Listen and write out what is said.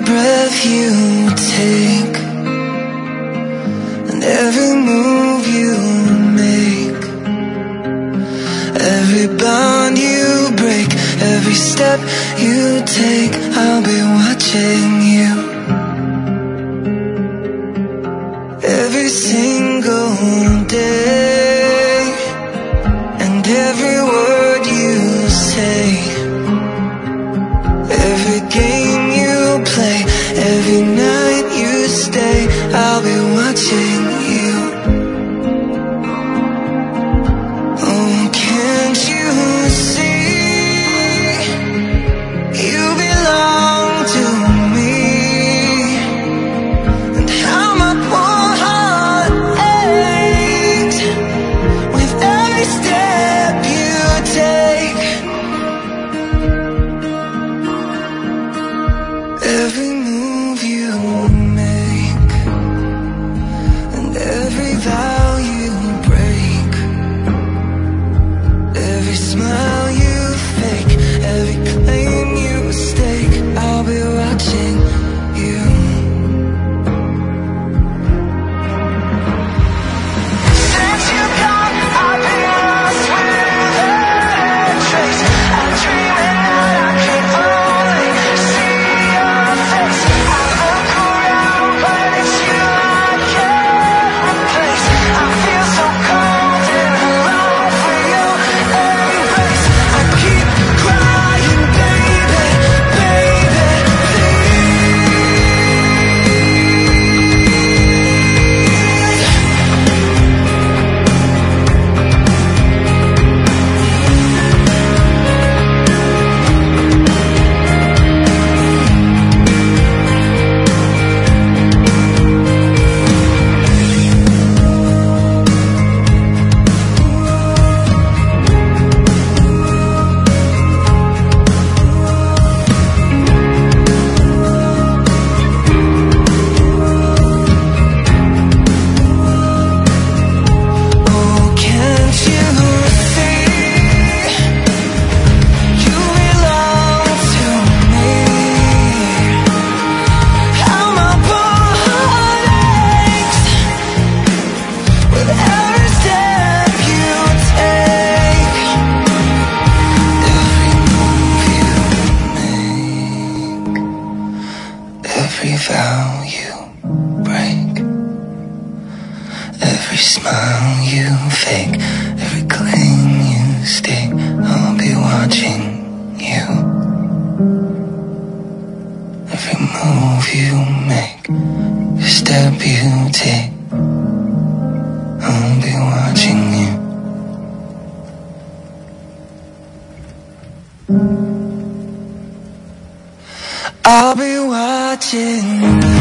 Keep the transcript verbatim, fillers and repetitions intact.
breath you take, and every move you make, every bond you break, every step you take, I'll be watching you. Every single day, and every word you say, every game you play, every night you stay, I'll be watching you. Oh, can't you see, you belong to me, and how my poor heart aches with every step you take, every move you make, and every vow you break, every smile you fake, every claim you stake, I'll be watching you. Since you've gone, I've been lost without a trace. I dream and I can only see your face. I look around, but it's you I can't replace. I feel so cold and alone for your embrace. I keep crying, baby, baby, please. Oh, can't you see, you belong to me, how my poor heart aches with every step you take, every move you make, every vow you break, every smile you fake, every claim you stake, I'll be watching you. Every move you make, every step you take, I'll be watching you. I'll be watching you.